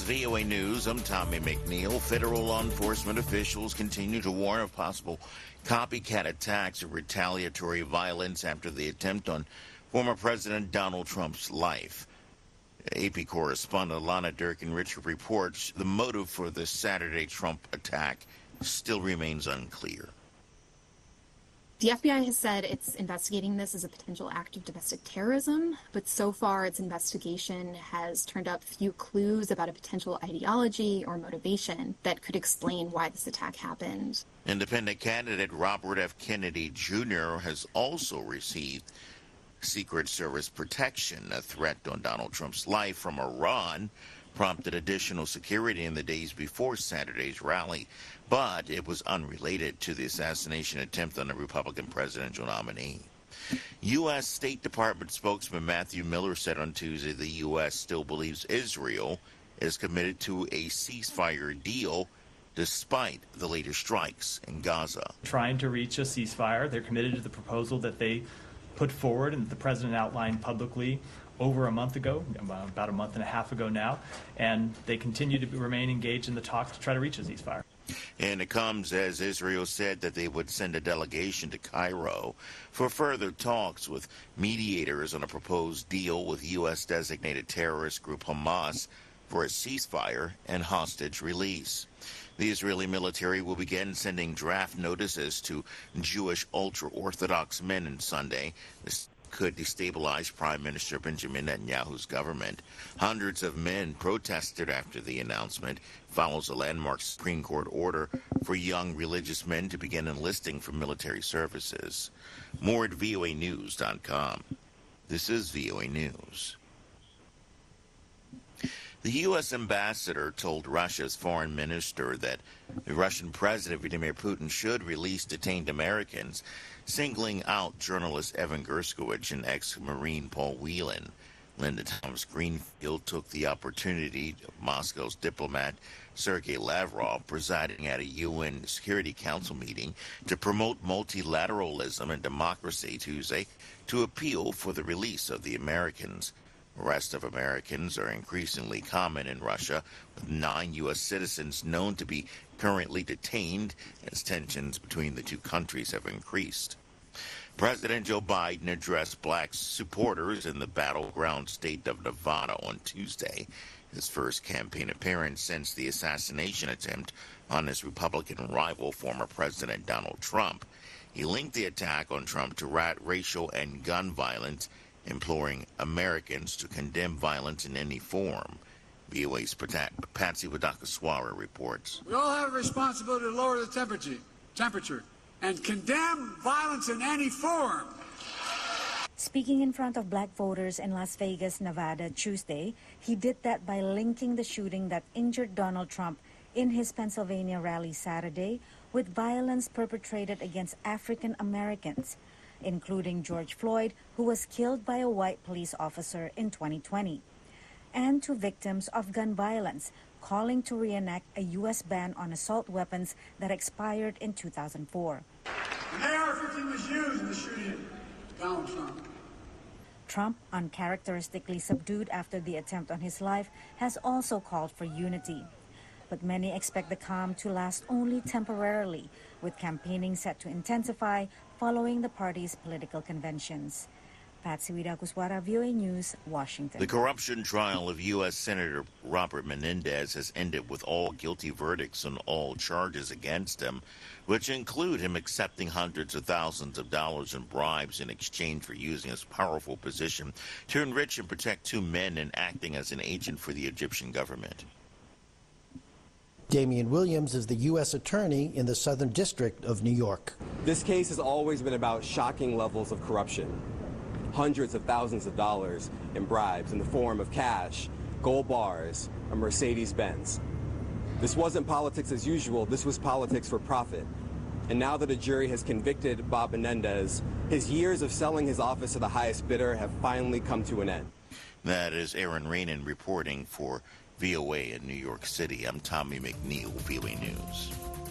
VOA News, I'm Tommy McNeil. Federal law enforcement officials continue to warn of possible copycat attacks or retaliatory violence after the attempt on former President Donald Trump's life. AP correspondent Lana Durkin-Richard reports the motive for the Saturday Trump attack still remains unclear. The FBI has said it's investigating this as a potential act of domestic terrorism, but so far its investigation has turned up few clues about a potential ideology or motivation that could explain why this attack happened. Independent candidate Robert F. Kennedy Jr. has also received Secret Service protection. A threat on Donald Trump's life from Iran prompted additional security in the days before Saturday's rally, but it was unrelated to the assassination attempt on the Republican presidential nominee. U.S. State Department spokesman Matthew Miller said on Tuesday the U.S. still believes Israel is committed to a ceasefire deal despite the latest strikes in Gaza. Trying to reach a ceasefire, they're committed to the proposal that they put forward and that the president outlined publicly over a month ago, about a month and a half ago now, and they continue to remain engaged in the talks to try to reach a ceasefire. And it comes as Israel said that they would send a delegation to Cairo for further talks with mediators on a proposed deal with U.S.-designated terrorist group Hamas for a ceasefire and hostage release. The Israeli military will begin sending draft notices to Jewish ultra-Orthodox men on Sunday. This could destabilize Prime Minister Benjamin Netanyahu's government. Hundreds of men protested after the announcement. Follows a landmark Supreme Court order for young religious men to begin enlisting for military services. More at voanews.com. This is VOA News. The U.S. ambassador told Russia's foreign minister that the Russian President Vladimir Putin should release detained Americans, singling out journalist Evan Gershkovich and ex-Marine Paul Whelan. Linda Thomas-Greenfield took the opportunity of Moscow's diplomat Sergei Lavrov presiding at a UN Security Council meeting to promote multilateralism and democracy Tuesday to appeal for the release of the Americans. Arrests of Americans are increasingly common in Russia, with 9 U.S. citizens known to be currently detained as tensions between the two countries have increased. President Joe Biden addressed black supporters in the battleground state of Nevada on Tuesday, his first campaign appearance since the assassination attempt on his Republican rival, former President Donald Trump. He linked the attack on Trump to racial and gun violence, imploring Americans to condemn violence in any form. VOA's Patsy Wadakaswara reports. We all have a responsibility to lower the temperature and condemn violence in any form. Speaking in front of black voters in Las Vegas, Nevada, Tuesday, he did that by linking the shooting that injured Donald Trump in his Pennsylvania rally Saturday with violence perpetrated against African Americans, including George Floyd, who was killed by a white police officer in 2020, and to victims of gun violence, calling to reenact a U.S. ban on assault weapons that expired in 2004. An AR-15 was used in the shooting of Donald Trump. Trump, uncharacteristically subdued after the attempt on his life, has also called for unity. But many expect the calm to last only temporarily, with campaigning set to intensify following the party's political conventions. Patsy Widakuswara, VOA News, Washington. The corruption trial of U.S. Senator Robert Menendez has ended with all guilty verdicts on all charges against him, which include him accepting hundreds of thousands of dollars in bribes in exchange for using his powerful position to enrich and protect 2 men and acting as an agent for the Egyptian government. Damian Williams is the U.S. Attorney in the Southern District of New York. This case has always been about shocking levels of corruption. Hundreds of thousands of dollars in bribes in the form of cash, gold bars, a Mercedes-Benz. This wasn't politics as usual, this was politics for profit. And now that a jury has convicted Bob Menendez, his years of selling his office to the highest bidder have finally come to an end. That is Aaron Rainin reporting for VOA in New York City. I'm Tommy McNeil, VOA News.